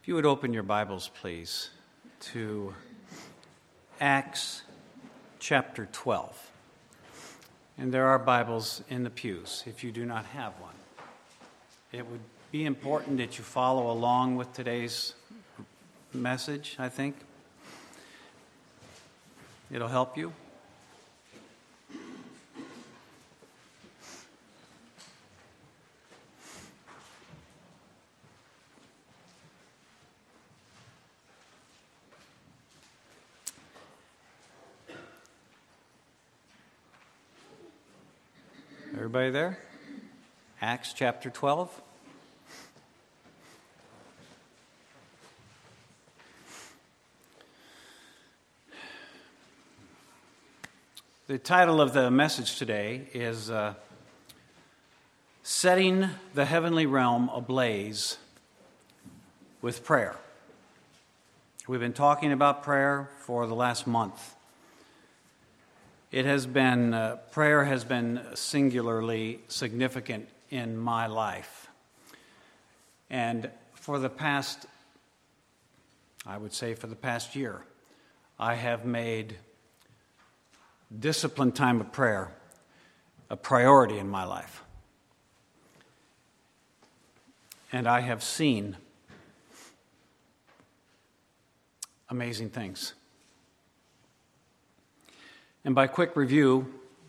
If you would open your Bibles, please, to Acts chapter 12. And there are Bibles in the pews if you do not have one. It would be important that you follow along with today's message, I think. It'll help you. Everybody there? Acts chapter 12. The title of the message today is Setting the Heavenly Realm Ablaze with Prayer. We've been talking about prayer for the last month. Prayer has been singularly significant in my life. And for the past year, I have made disciplined time of prayer a priority in my life. And I have seen amazing things. And by quick review,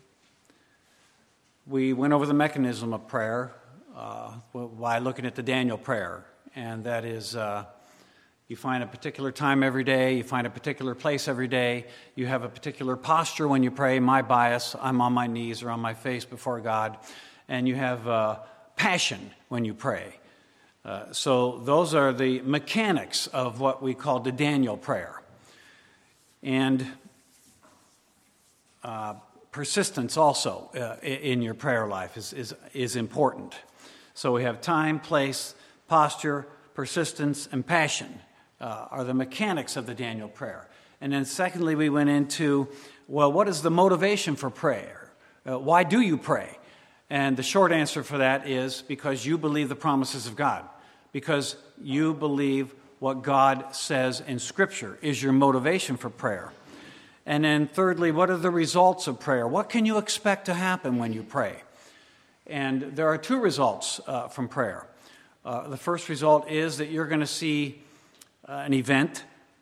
we went over the mechanism of prayer by looking at the Daniel prayer. And that is, you find a particular time every day, you find a particular place every day, you have a particular posture when you pray. My bias, I'm on my knees or on my face before God. And you have passion when you pray. So those are the mechanics of what we call the Daniel prayer. And persistence also in your prayer life is important. So we have time, place, posture, persistence, and passion are the mechanics of the Daniel prayer. And then secondly, we went into, well, what is the motivation for prayer? Why do you pray? And the short answer for that is because you believe the promises of God. Because you believe what God says in Scripture is your motivation for prayer. And then thirdly, what are the results of prayer? What can you expect to happen when you pray? And there are two results from prayer. The first result is that you're going to see an event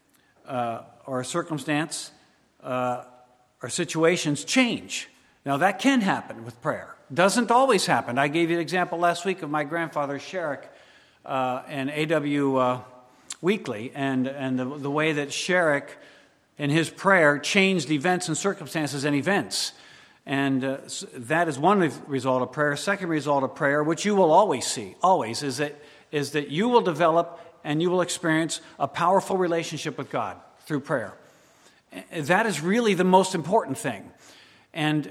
or a circumstance or situations change. Now, that can happen with prayer. Doesn't always happen. I gave you an example last week of my grandfather, Sherrick, and A.W. Weekly, and the way that Sherrick, in his prayer, changed events and circumstances and events. And that is one result of prayer. Second result of prayer, which you will always see, is that you will develop and you will experience a powerful relationship with God through prayer. That is really the most important thing. And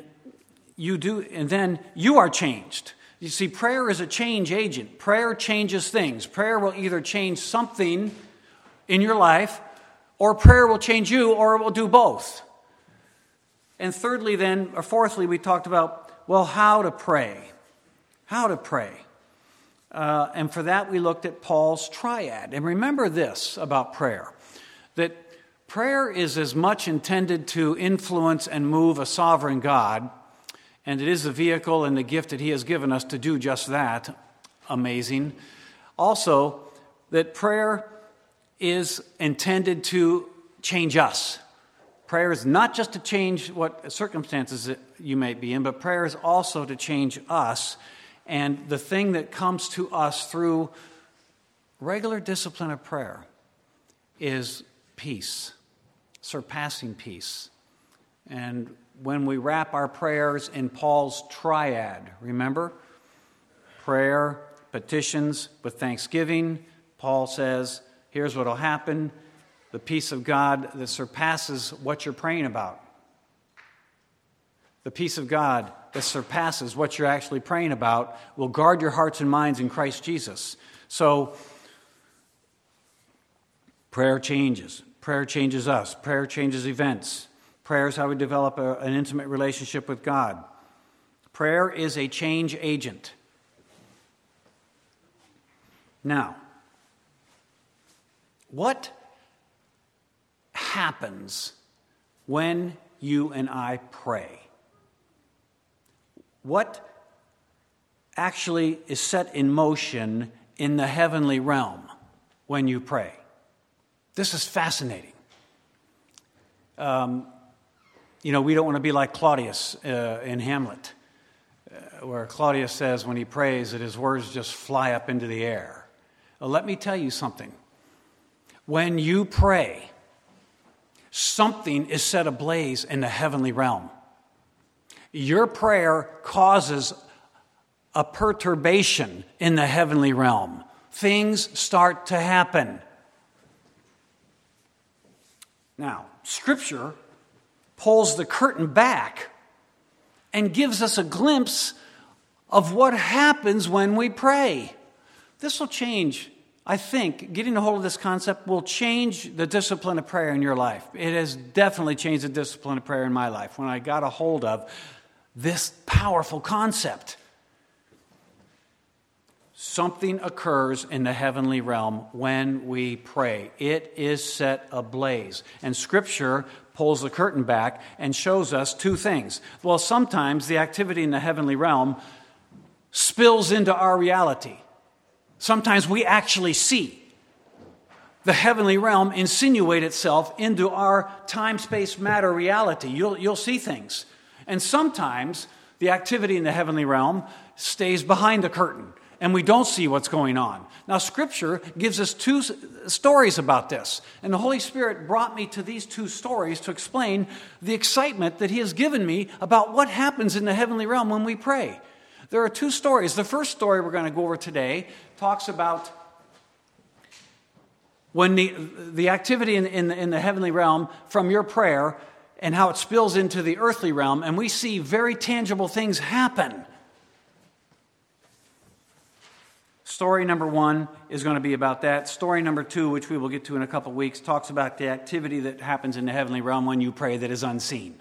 then you are changed. You see, prayer is a change agent. Prayer changes things. Prayer will either change something in your life, or prayer will change you, or it will do both. And fourthly, we talked about, well, how to pray. How to pray. And for that, we looked at Paul's triad. And remember this about prayer, that prayer is as much intended to influence and move a sovereign God, and it is the vehicle and the gift that he has given us to do just that. Amazing. Also, that prayer is intended to change us. Prayer is not just to change what circumstances that you may be in, but prayer is also to change us. And the thing that comes to us through regular discipline of prayer is peace, surpassing peace. And when we wrap our prayers in Paul's triad, remember? Prayer, petitions with thanksgiving. Paul says, here's what will happen. The peace of God that surpasses what you're praying about. The peace of God that surpasses what you're actually praying about will guard your hearts and minds in Christ Jesus. So, prayer changes. Prayer changes us. Prayer changes events. Prayer is how we develop an intimate relationship with God. Prayer is a change agent. Now, What happens when you and I pray? What actually is set in motion in the heavenly realm when you pray? This is fascinating. We don't want to be like Claudius in Hamlet, where Claudius says when he prays that his words just fly up into the air. Well, let me tell you something. When you pray, something is set ablaze in the heavenly realm. Your prayer causes a perturbation in the heavenly realm. Things start to happen. Now, Scripture pulls the curtain back and gives us a glimpse of what happens when we pray. This will change, I think, getting a hold of this concept will change the discipline of prayer in your life. It has definitely changed the discipline of prayer in my life when I got a hold of this powerful concept. Something occurs in the heavenly realm when we pray. It is set ablaze. And Scripture pulls the curtain back and shows us two things. Well, sometimes the activity in the heavenly realm spills into our reality. Sometimes we actually see the heavenly realm insinuate itself into our time, space, matter reality. You'll see things. And sometimes the activity in the heavenly realm stays behind the curtain, and we don't see what's going on. Now, Scripture gives us two stories about this. And the Holy Spirit brought me to these two stories to explain the excitement that He has given me about what happens in the heavenly realm when we pray. There are two stories. The first story we're going to go over today talks about when the activity in the heavenly realm from your prayer and how it spills into the earthly realm, and we see very tangible things happen. Story number 1 is going to be about that. Story number 2, which we will get to in a couple of weeks, talks about the activity that happens in the heavenly realm when you pray that is unseen.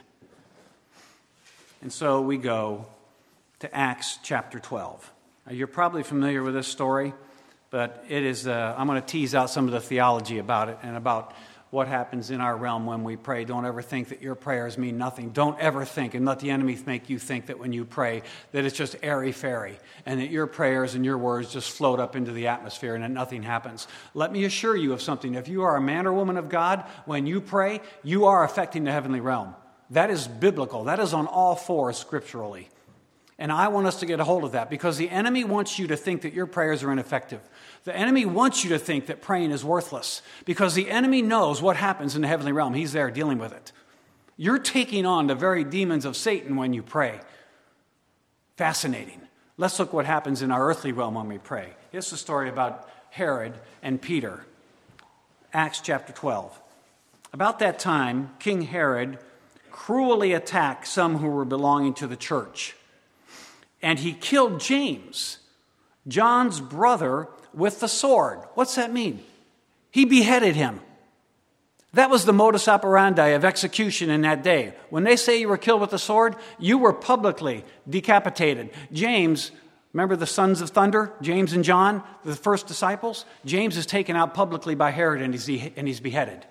And so we go to Acts chapter 12. Now, you're probably familiar with this story, but it is. I'm going to tease out some of the theology about it and about what happens in our realm when we pray. Don't ever think that your prayers mean nothing. Don't ever think and let the enemy make you think that when you pray that it's just airy-fairy and that your prayers and your words just float up into the atmosphere and that nothing happens. Let me assure you of something. If you are a man or woman of God, when you pray, you are affecting the heavenly realm. That is biblical. That is on all fours scripturally. And I want us to get a hold of that because the enemy wants you to think that your prayers are ineffective. The enemy wants you to think that praying is worthless because the enemy knows what happens in the heavenly realm. He's there dealing with it. You're taking on the very demons of Satan when you pray. Fascinating. Let's look what happens in our earthly realm when we pray. Here's the story about Herod and Peter. Acts chapter 12. About that time, King Herod cruelly attacked some who were belonging to the church. And he killed James, John's brother, with the sword. What's that mean? He beheaded him. That was the modus operandi of execution in that day. When they say you were killed with the sword, you were publicly decapitated. James, remember the sons of thunder, James and John, the first disciples? James is taken out publicly by Herod and he's beheaded.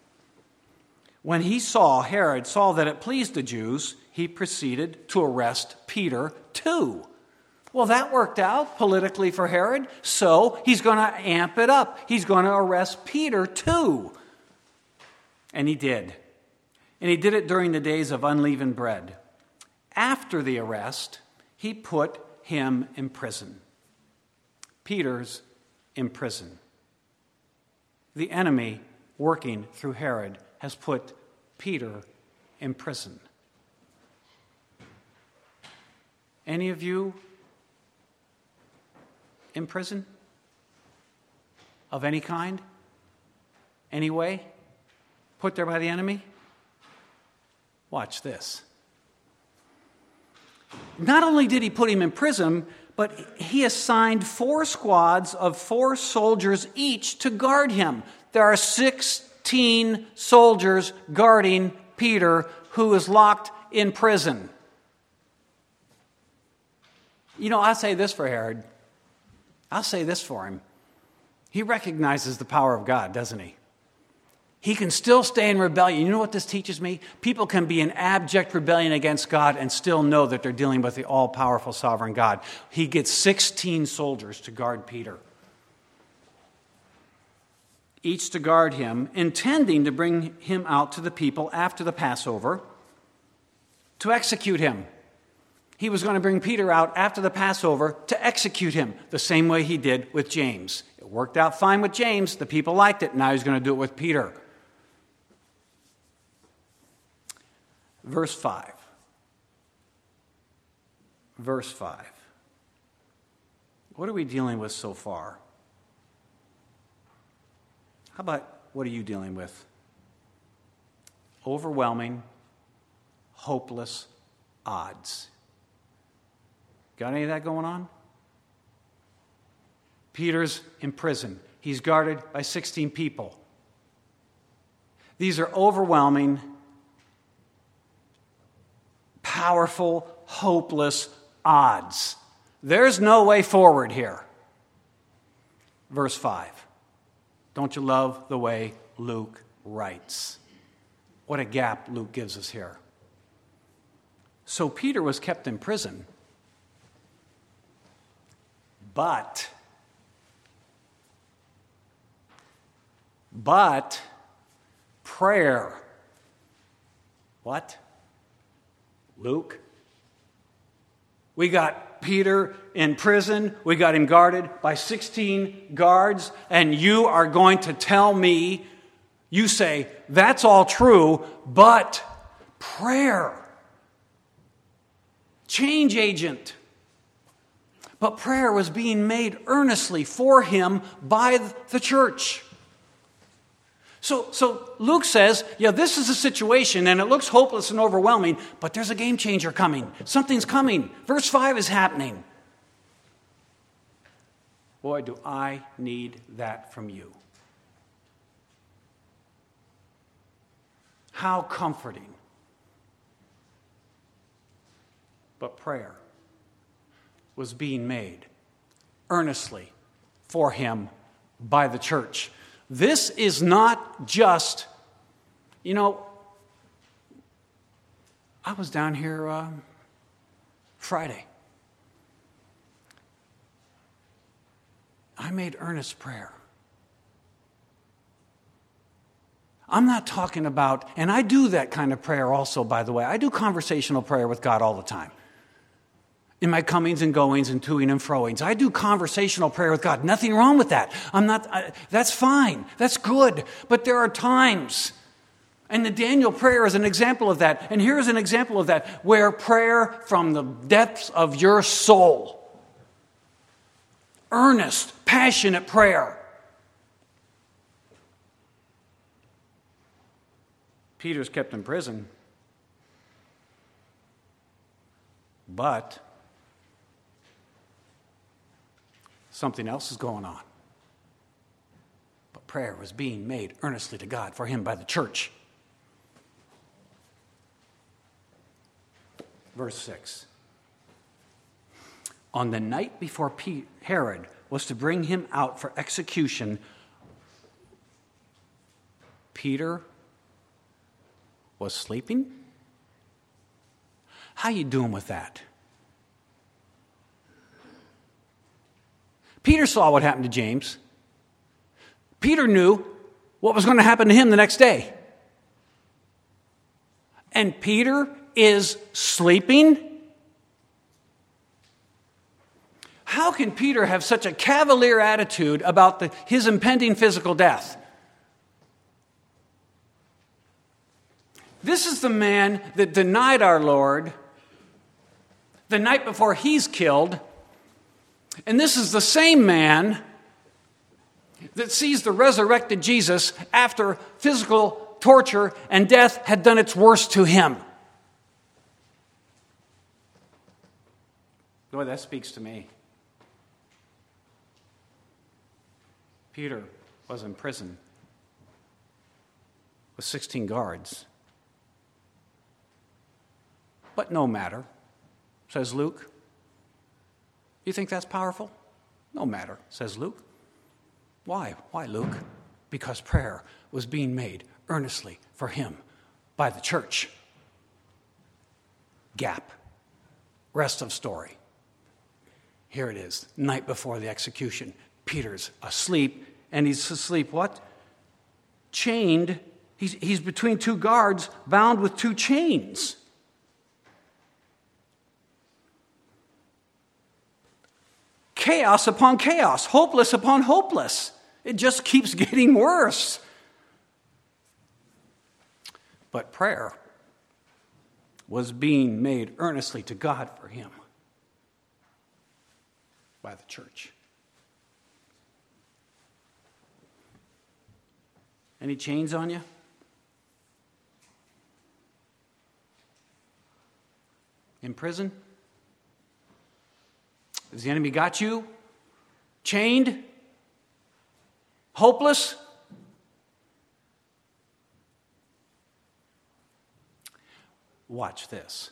When Herod saw that it pleased the Jews, he proceeded to arrest Peter too. Well, that worked out politically for Herod, so he's going to amp it up. He's going to arrest Peter too. And he did. And he did it during the days of unleavened bread. After the arrest, he put him in prison. Peter's in prison. The enemy working through Herod has put Peter in prison. Any of you in prison? Of any kind? Any way? Put there by the enemy? Watch this. Not only did he put him in prison, but he assigned 4 squads of 4 soldiers each to guard him. There are 16 soldiers guarding Peter, who is locked in prison. I'll say this for Herod. I'll say this for him. He recognizes the power of God, doesn't he? He can still stay in rebellion. You know what this teaches me? People can be in abject rebellion against God and still know that they're dealing with the all-powerful sovereign God. He gets 16 soldiers to guard Peter, each to guard him, intending to bring him out to the people after the Passover to execute him. He was going to bring Peter out after the Passover to execute him, the same way he did with James. It worked out fine with James. The people liked it. Now he's going to do it with Peter. Verse 5. Verse 5. What are we dealing with so far? How about what are you dealing with? Overwhelming, hopeless odds. Got any of that going on? Peter's in prison. He's guarded by 16 people. These are overwhelming, powerful, hopeless odds. There's no way forward here. Verse 5. Don't you love the way Luke writes? What a gap Luke gives us here. So Peter was kept in prison, but prayer. What? Luke? We got Peter in prison. We got him guarded by 16 guards. And you are going to tell me, you say, that's all true, but prayer. Change agent. But prayer was being made earnestly for him by the church. So Luke says, yeah, this is a situation, and it looks hopeless and overwhelming, but there's a game changer coming. Something's coming. Verse 5 is happening. Boy, do I need that from you. How comforting. But prayer was being made earnestly for him by the church. This is not just, I was down here Friday. I made earnest prayer. I'm not talking about, and I do that kind of prayer also, by the way. I do conversational prayer with God all the time. In my comings and goings and toing and froings. I do conversational prayer with God. Nothing wrong with that. That's fine. That's good. But there are times, and the Daniel prayer is an example of that. And here's an example of that, where prayer from the depths of your soul, earnest, passionate prayer. Peter's kept in prison, but something else is going on. But prayer was being made earnestly to God for him by the church. Verse 6. On the night before Herod was to bring him out for execution, Peter was sleeping? How you doing with that? Peter saw what happened to James. Peter knew what was going to happen to him the next day. And Peter is sleeping? How can Peter have such a cavalier attitude about his impending physical death? This is the man that denied our Lord the night before he's killed. And this is the same man that sees the resurrected Jesus after physical torture and death had done its worst to him. Boy, that speaks to me. Peter was in prison with 16 guards. But no matter, says Luke. You think that's powerful? No matter, says Luke. Why? Why, Luke? Because prayer was being made earnestly for him by the church. Gap. Rest of story. Here it is, night before the execution. Peter's asleep, and he's asleep what? Chained. He's between two guards, bound with two chains. Chaos upon chaos, hopeless upon hopeless. It just keeps getting worse. But prayer was being made earnestly to God for him by the church. Any chains on you? In prison? Has the enemy got you? Chained? Hopeless? Watch this.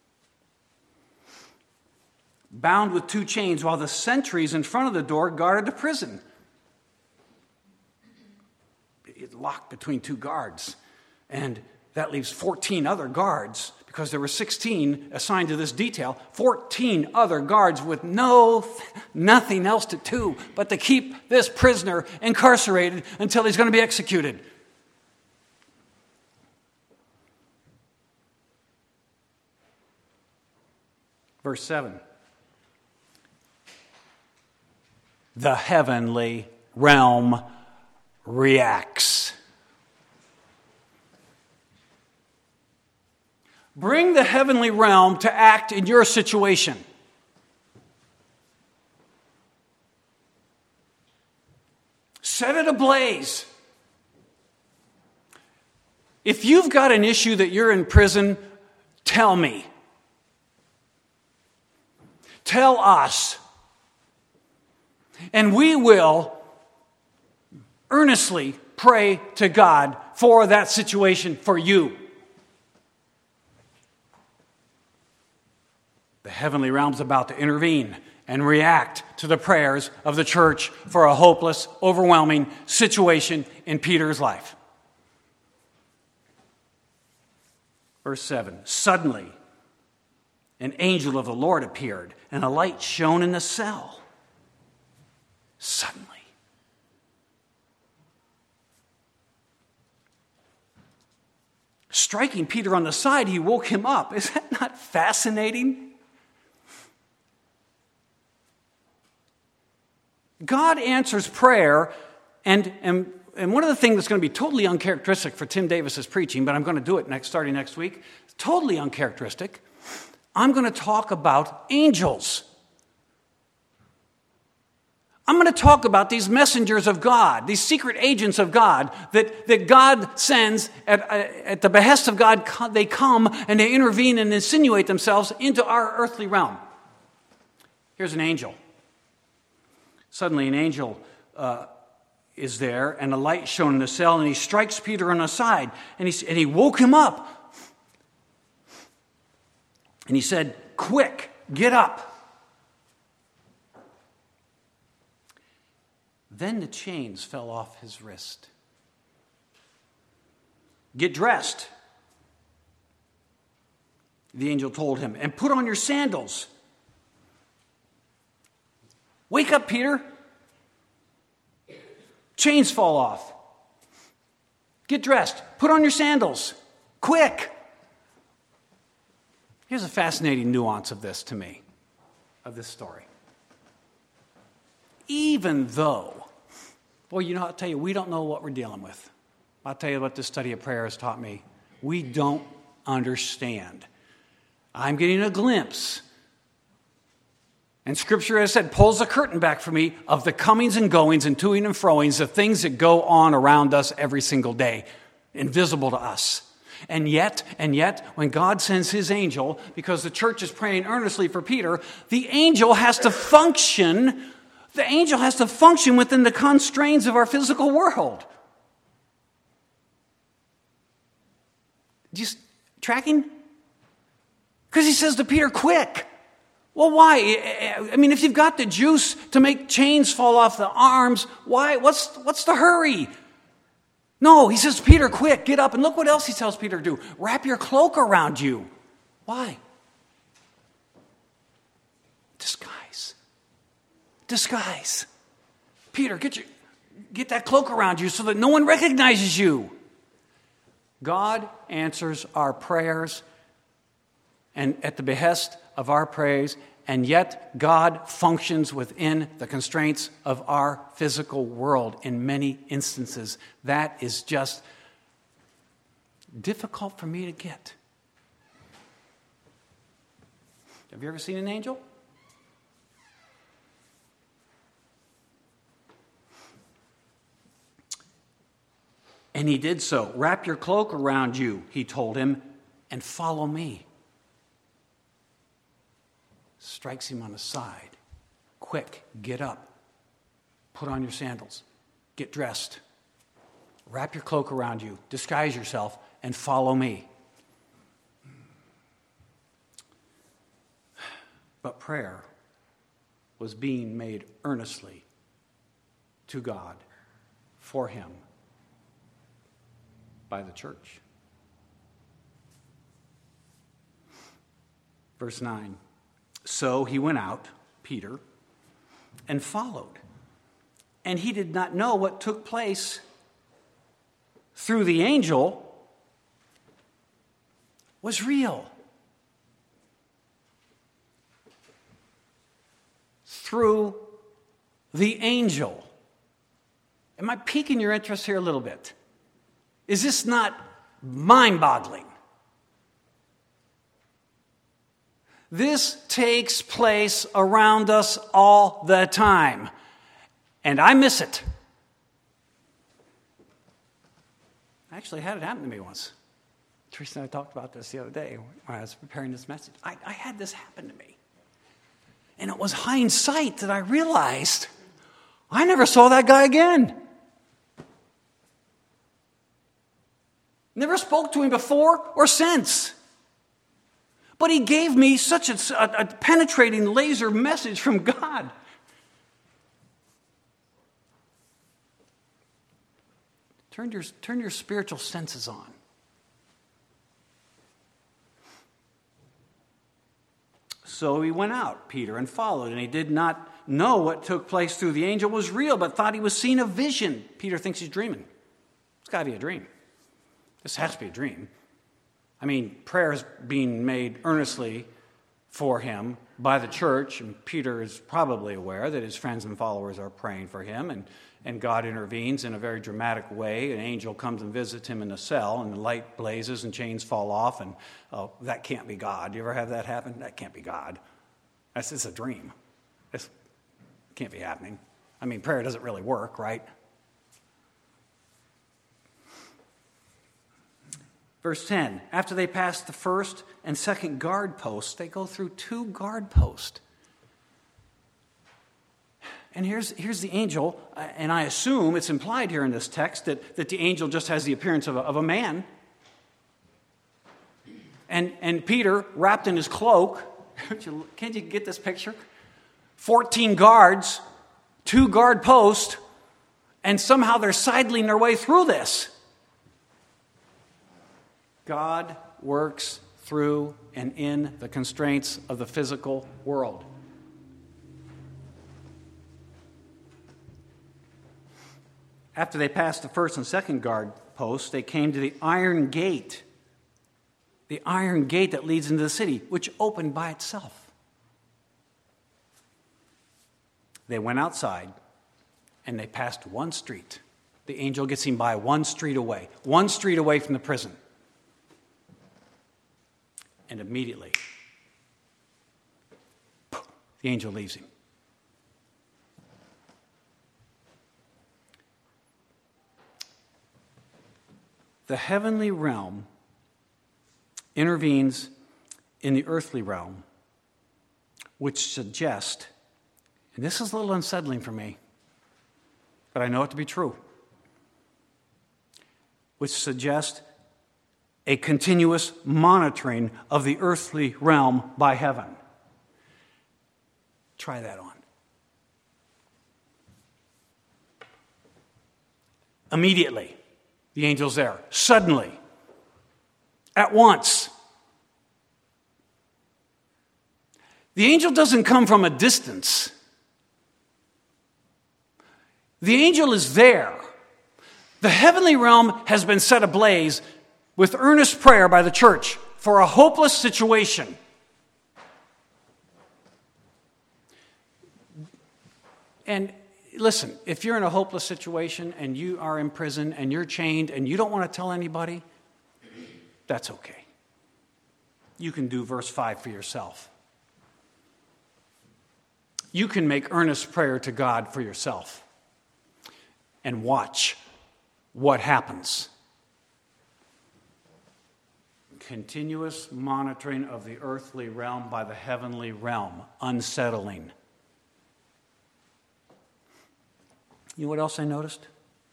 Bound with two chains while the sentries in front of the door guarded the prison. It locked between two guards. And that leaves 14 other guards, because there were 16 assigned to this detail, 14 other guards with nothing else to do but to keep this prisoner incarcerated until he's going to be executed. Verse 7. The heavenly realm reacts. Bring the heavenly realm to act in your situation. Set it ablaze. If you've got an issue that you're in prison, tell me. Tell us. And we will earnestly pray to God for that situation for you. The heavenly realm's about to intervene and react to the prayers of the church for a hopeless, overwhelming situation in Peter's life. Verse 7, suddenly an angel of the Lord appeared, and a light shone in the cell. Suddenly. Striking Peter on the side, he woke him up. Is that not fascinating? God answers prayer, and one of the things that's going to be totally uncharacteristic for Tim Davis's preaching, but I'm going to do it starting next week, totally uncharacteristic. I'm going to talk about angels. I'm going to talk about these messengers of God, these secret agents of God that God sends at the behest of God. They come and they intervene and insinuate themselves into our earthly realm. Here's an angel. Suddenly an angel is there, and a light shone in the cell, and he strikes Peter on the side, and he woke him up. And he said, "Quick, get up." Then the chains fell off his wrist. "Get dressed," the angel told him, "and put on your sandals." "Wake up, Peter. Chains fall off. Get dressed. Put on your sandals. Quick." Here's a fascinating nuance of this to me, of this story. Even though, boy, I'll tell you, we don't know what we're dealing with. I'll tell you what this study of prayer has taught me. We don't understand. I'm getting a glimpse. And Scripture, as I said, pulls the curtain back for me of the comings and goings and toing and froings, the things that go on around us every single day, invisible to us. And yet, when God sends his angel, because the church is praying earnestly for Peter, the angel has to function. The angel has to function within the constraints of our physical world. Just tracking? Because he says to Peter, "Quick, Well, why? I mean, if you've got the juice to make chains fall off the arms, why? What's the hurry? No, he says, Peter, quick, get up. And look what else he tells Peter to do. Wrap your cloak around you. Why? Disguise. Peter, get that cloak around you so that no one recognizes you. God answers our prayers and at the behest of our praise, and yet God functions within the constraints of our physical world in many instances. That is just difficult for me to get. Have you ever seen an angel? And he did so. Wrap your cloak around you, he told him, and follow me. Strikes him on the side. Quick, get up. Put on your sandals. Get dressed. Wrap your cloak around you. Disguise yourself and follow me. But prayer was being made earnestly to God for him by the church. Verse 9. So he went out, Peter, and followed. And he did not know what took place through the angel was real. Through the angel. Am I piquing your interest here a little bit? Is this not mind-boggling? This takes place around us all the time, and I miss it. I actually had it happen to me once. Teresa and I talked about this the other day when I was preparing this message. I had this happen to me. And it was hindsight that I realized I never saw that guy again. Never spoke to him before or since. But he gave me such a penetrating laser message from God. Turn your spiritual senses on. So he went out, Peter, and followed, and he did not know what took place through the angel was real, but thought he was seeing a vision. Peter thinks he's dreaming. It's got to be a dream. This has to be a dream. I mean, prayer is being made earnestly for him by the church, and Peter is probably aware that his friends and followers are praying for him, and God intervenes in a very dramatic way. An angel comes and visits him in the cell, and the light blazes and chains fall off, and that can't be God. You ever have that happen? That can't be God. It's a dream. It can't be happening. I mean, prayer doesn't really work, right? Verse 10, after they pass the first and second guard posts, they go through 2 guard posts. And here's the angel, and I assume it's implied here in this text that the angel just has the appearance of a man. And Peter, wrapped in his cloak, can't you get this picture? 14 guards, 2 guard posts, and somehow they're sidling their way through this. God works through and in the constraints of the physical world. After they passed the first and second guard posts, they came to the iron gate that leads into the city, which opened by itself. They went outside, and they passed one street. The angel gets him by one street away from the prison. And immediately, the angel leaves him. The heavenly realm intervenes in the earthly realm, which suggests, and this is a little unsettling for me, but I know it to be true, which suggests a continuous monitoring of the earthly realm by heaven. Try that on. Immediately, the angel's there. Suddenly. At once. The angel doesn't come from a distance. The angel is there. The heavenly realm has been set ablaze with earnest prayer by the church for a hopeless situation. And listen, if you're in a hopeless situation and you are in prison and you're chained and you don't want to tell anybody, that's okay. You can do verse 5 for yourself. You can make earnest prayer to God for yourself and watch what happens. Continuous monitoring of the earthly realm by the heavenly realm, unsettling. You know what else I noticed?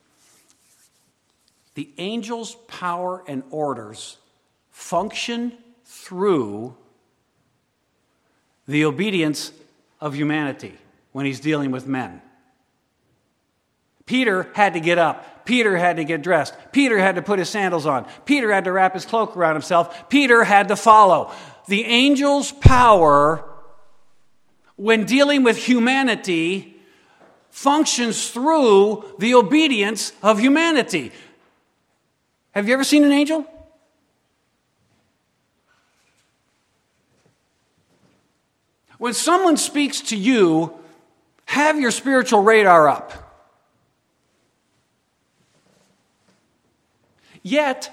The angel's power and orders function through the obedience of humanity when he's dealing with men. Peter had to get up. Peter had to get dressed. Peter had to put his sandals on. Peter had to wrap his cloak around himself. Peter had to follow. The angel's power, when dealing with humanity, functions through the obedience of humanity. Have you ever seen an angel? When someone speaks to you, have your spiritual radar up. Yet,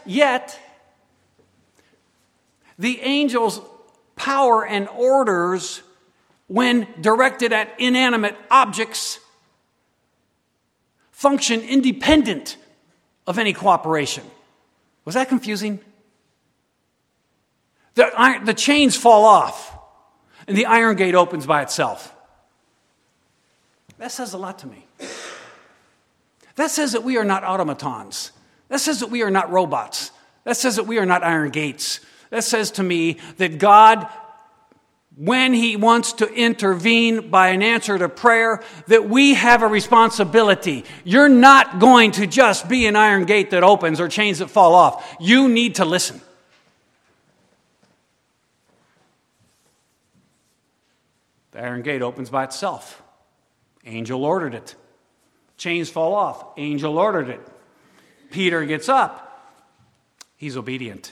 the angel's power and orders, when directed at inanimate objects, function independent of any cooperation. Was that confusing? The chains fall off, and the iron gate opens by itself. That says a lot to me. That says that we are not automatons. That says that we are not robots. That says that we are not iron gates. That says to me that God, when he wants to intervene by an answer to prayer, that we have a responsibility. You're not going to just be an iron gate that opens or chains that fall off. You need to listen. The iron gate opens by itself. Angel ordered it. Chains fall off. Angel ordered it. Peter gets up. He's obedient.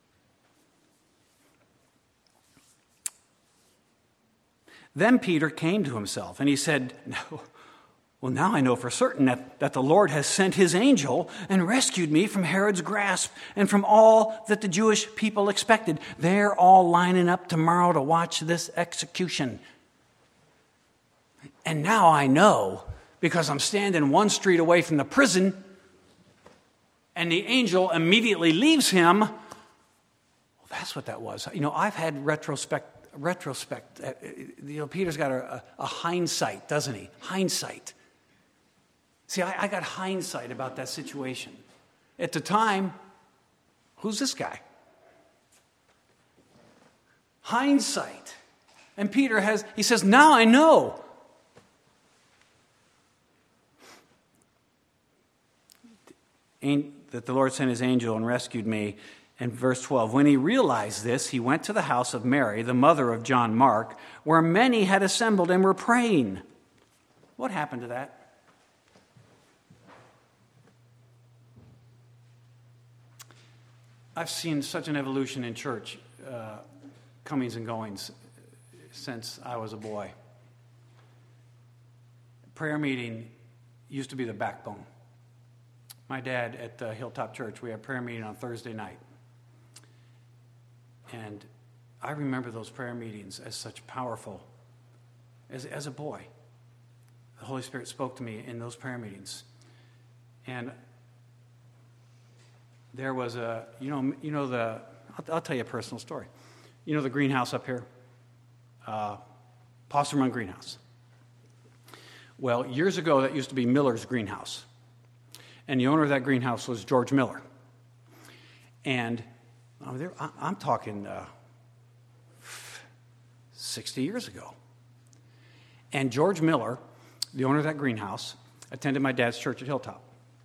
Then Peter came to himself and he said, "No. Well, now I know for certain that the Lord has sent his angel and rescued me from Herod's grasp and from all that the Jewish people expected. They're all lining up tomorrow to watch this execution. And now I know, because I'm standing one street away from the prison, and the angel immediately leaves him." Well, that's what that was. You know, I've had retrospect. Peter's got a hindsight, doesn't he? Hindsight. See, I got hindsight about that situation. At the time, who's this guy? Hindsight. And Peter he says, now I know. That the Lord sent his angel and rescued me. And verse 12, when he realized this, he went to the house of Mary, the mother of John Mark, where many had assembled and were praying. What happened to that? I've seen such an evolution in church, comings and goings, since I was a boy. Prayer meeting used to be the backbone. My dad at Hilltop Church, we had prayer meeting on Thursday night. And I remember those prayer meetings as such powerful. As a boy, the Holy Spirit spoke to me in those prayer meetings. And there was I'll tell you a personal story. You know the greenhouse up here? Possum Run Greenhouse. Well, years ago, that used to be Miller's Greenhouse. And the owner of that greenhouse was George Miller. And I'm talking 60 years ago. And George Miller, the owner of that greenhouse, attended my dad's church at Hilltop.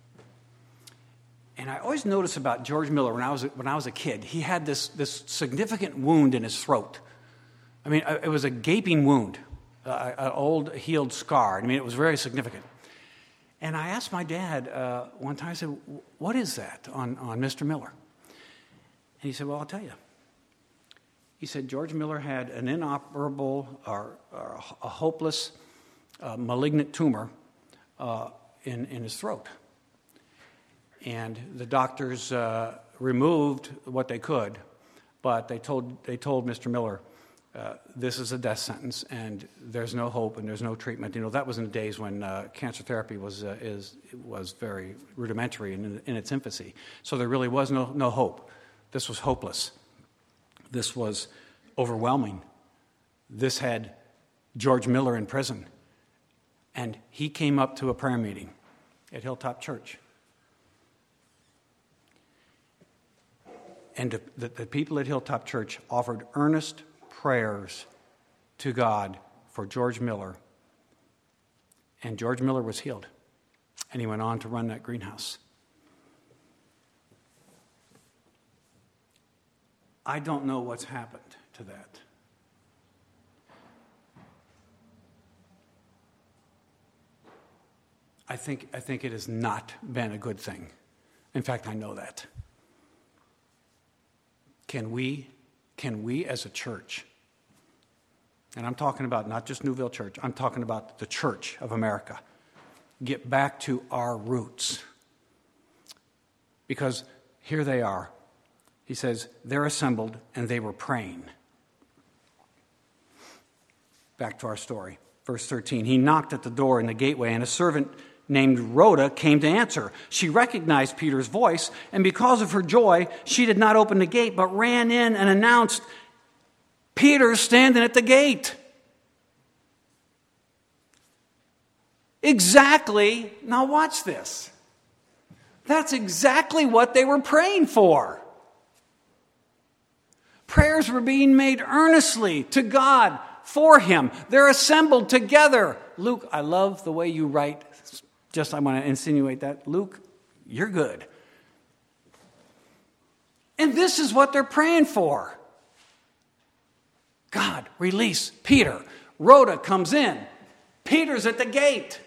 And I always noticed about George Miller when I was a kid, he had this significant wound in his throat. I mean, it was a gaping wound, an old healed scar. I mean, it was very significant. And I asked my dad one time, I said, what is that on Mr. Miller? And he said, well, I'll tell you. He said, George Miller had an inoperable or a hopeless malignant tumor in his throat. And the doctors removed what they could, but they told Mr. Miller, this is a death sentence, and there's no hope and there's no treatment. You know, that was in the days when cancer therapy was very rudimentary in its infancy. So there really was no hope. This was hopeless. This was overwhelming. This had George Miller in prison, and he came up to a prayer meeting at Hilltop Church. And the people at Hilltop Church offered earnest prayers to God for George Miller. And George Miller was healed. And he went on to run that greenhouse. I don't know what's happened to that. I think it has not been a good thing. In fact, I know that. Can we as a church, and I'm talking about not just Newville Church, I'm talking about the Church of America, get back to our roots? Because here they are. He says, they're assembled and they were praying. Back to our story. Verse 13, he knocked at the door in the gateway, and a servant named Rhoda came to answer. She recognized Peter's voice, and because of her joy, she did not open the gate, but ran in and announced, Peter's standing at the gate. Exactly. Now watch this. That's exactly what they were praying for. Prayers were being made earnestly to God for him. They're assembled together. Luke, I love the way you write. I want to insinuate that. Luke, you're good. And this is what they're praying for. God, release Peter. Rhoda comes in. Peter's at the gate.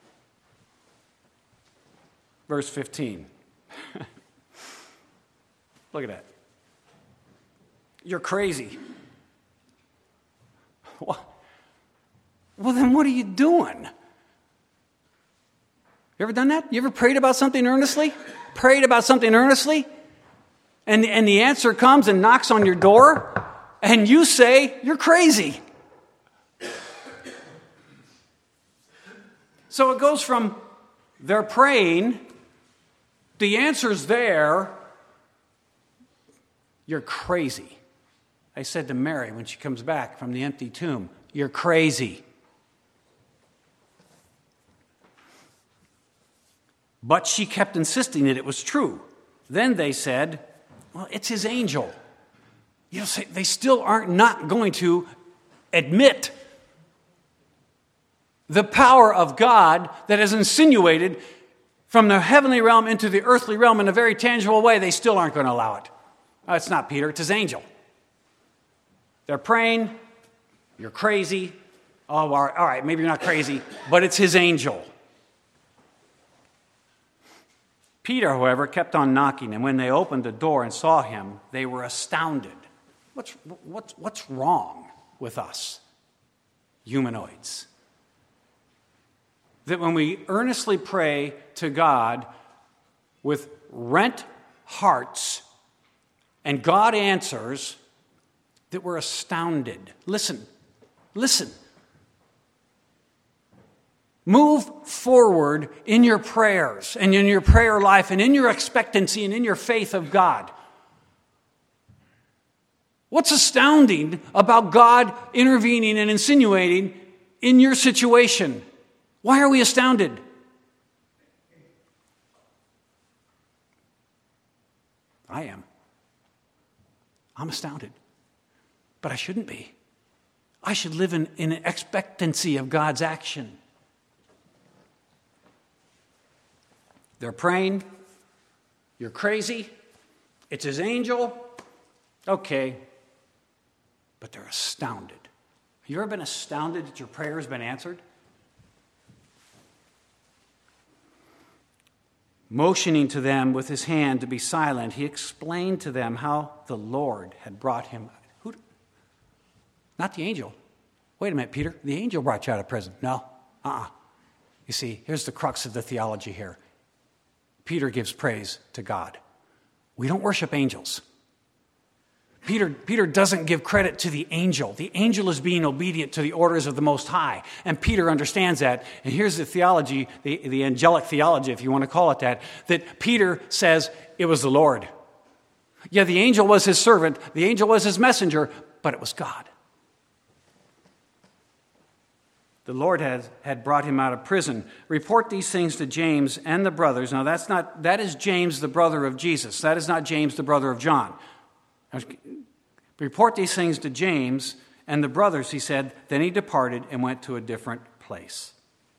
Verse 15. Look at that. You're crazy. What? Well, then what are you doing? You ever done that? You ever prayed about something earnestly? Prayed about something earnestly? And the answer comes and knocks on your door, and you say, you're crazy. So it goes from they're praying, the answer's there, you're crazy. I said to Mary when she comes back from the empty tomb, you're crazy. But she kept insisting that it was true. Then they said, well, it's his angel. You know, they still aren't not going to admit the power of God that is insinuated from the heavenly realm into the earthly realm in a very tangible way. They still aren't going to allow it. It's not Peter, it's his angel. They're praying, you're crazy. Oh, all right, maybe you're not crazy, but it's his angel. Peter, however, kept on knocking, and when they opened the door and saw him, they were astounded. What's wrong with us, humanoids? That when we earnestly pray to God with rent hearts, and God answers, that we're astounded. Listen. Move forward in your prayers and in your prayer life and in your expectancy and in your faith of God. What's astounding about God intervening and insinuating in your situation? Why are we astounded? I am. I'm astounded. But I shouldn't be. I should live in an expectancy of God's action. They're praying. You're crazy. It's his angel. Okay. But they're astounded. Have you ever been astounded that your prayer has been answered? Motioning to them with his hand to be silent, he explained to them how the Lord had brought him. Not the angel. Wait a minute, Peter. The angel brought you out of prison. No. You see, here's the crux of the theology here. Peter gives praise to God. We don't worship angels. Peter doesn't give credit to the angel. The angel is being obedient to the orders of the Most High. And Peter understands that. And here's the theology, the angelic theology, if you want to call it that Peter says it was the Lord. Yeah, the angel was his servant. The angel was his messenger, but it was God. The Lord had brought him out of prison. Report these things to James and the brothers. Now, that is James, the brother of Jesus. That is not James, the brother of John. Report these things to James and the brothers, he said. Then he departed and went to a different place.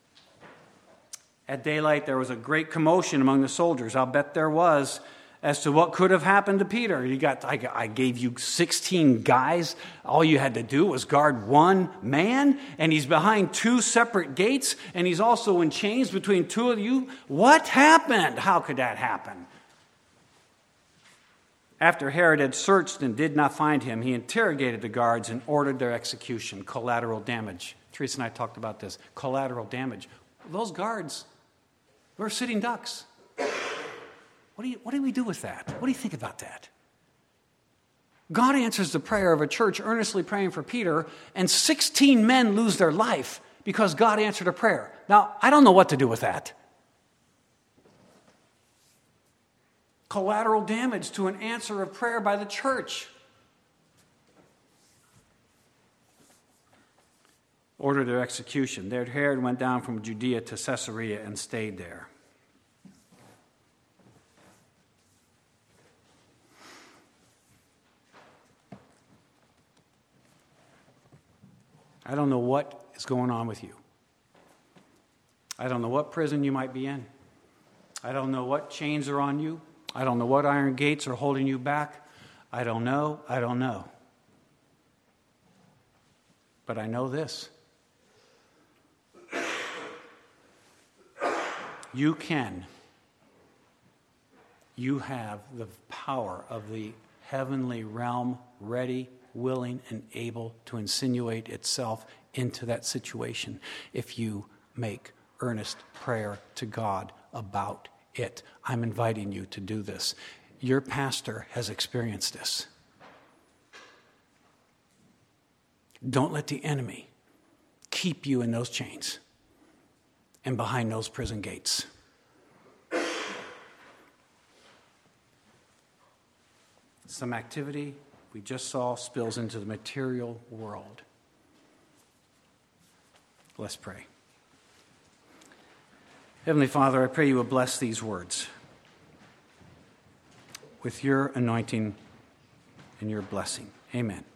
At daylight, there was a great commotion among the soldiers. I'll bet there was, as to what could have happened to Peter. I gave you 16 guys. All you had to do was guard one man, and he's behind two separate gates, and he's also in chains between two of you. What happened? How could that happen? After Herod had searched and did not find him, he interrogated the guards and ordered their execution. Collateral damage. Teresa and I talked about this. Collateral damage. Those guards were sitting ducks. What do we do with that? What do you think about that? God answers the prayer of a church earnestly praying for Peter, and 16 men lose their life because God answered a prayer. Now, I don't know what to do with that. Collateral damage to an answer of prayer by the church. Ordered their execution. There Herod went down from Judea to Caesarea and stayed there. I don't know what is going on with you. I don't know what prison you might be in. I don't know what chains are on you. I don't know what iron gates are holding you back. I don't know. But I know this. You have the power of the heavenly realm ready, willing, and able to insinuate itself into that situation if you make earnest prayer to God about it. I'm inviting you to do this. Your pastor has experienced this. Don't let the enemy keep you in those chains and behind those prison gates. Some activity we just saw spills into the material world. Let's pray. Heavenly Father, I pray you will bless these words with your anointing and your blessing. Amen.